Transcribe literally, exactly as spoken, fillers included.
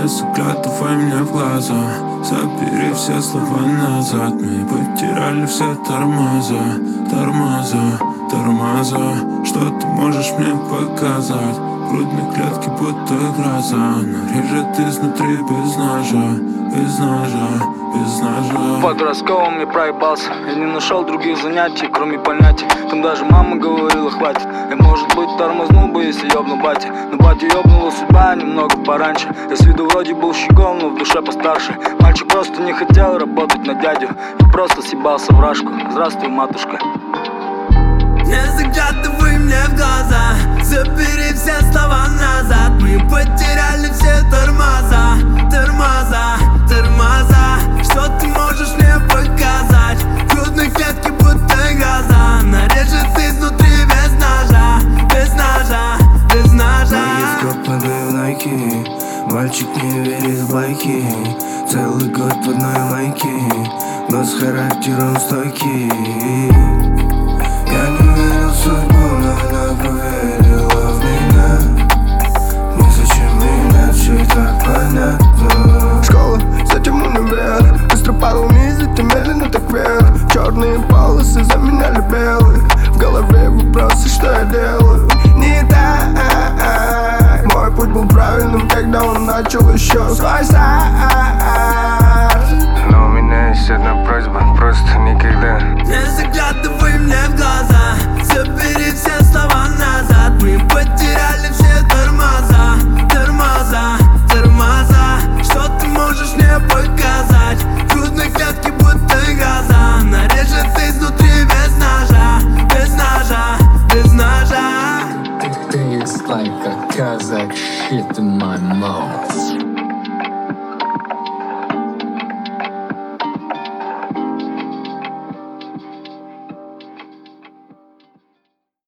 Не заглядывай мне в глаза, забери все слова назад. Мы потеряли все тормоза, тормоза, тормоза. Что ты можешь мне показать? Грудные клетки будто гроза, но режет изнутри без ножа, без ножа, без ножа. В подростковом я проебался, я не нашел других занятий, кроме понятий. Там даже мама говорила хватит. Я, может быть, тормознул бы, если ёбну батя. Но батя ёбнула судьба немного пораньше. Я с виду вроде был щегол, но в душе постарше. Мальчик просто не хотел работать на дядю и просто съебался в рашку. Здравствуй, матушка. Не заглядывай мне в глаза, забери все слова назад. Мы потеряли все тормоза, тормоза, тормоза. Что ты можешь мне показать? Грудные клетки будто гроза, нарежет изнутри без ножа, без ножа, без ножа. Мои скопаны в лайки, мальчик не верит в байки. Целый год в одной майке, но с характером стойкий. Я не верил в судьбу, но она поверила в меня. Незачем менять, все и так понятно. Школа, затем универ. Быстро падал вниз, затем медленно так вверх. Черные полосы заменяли белые. В голове вопросы, что я делаю не так. Мой путь был правильным, когда он начал еще свой старт. Но у меня есть одна просьба, просто никогда Не заглядывай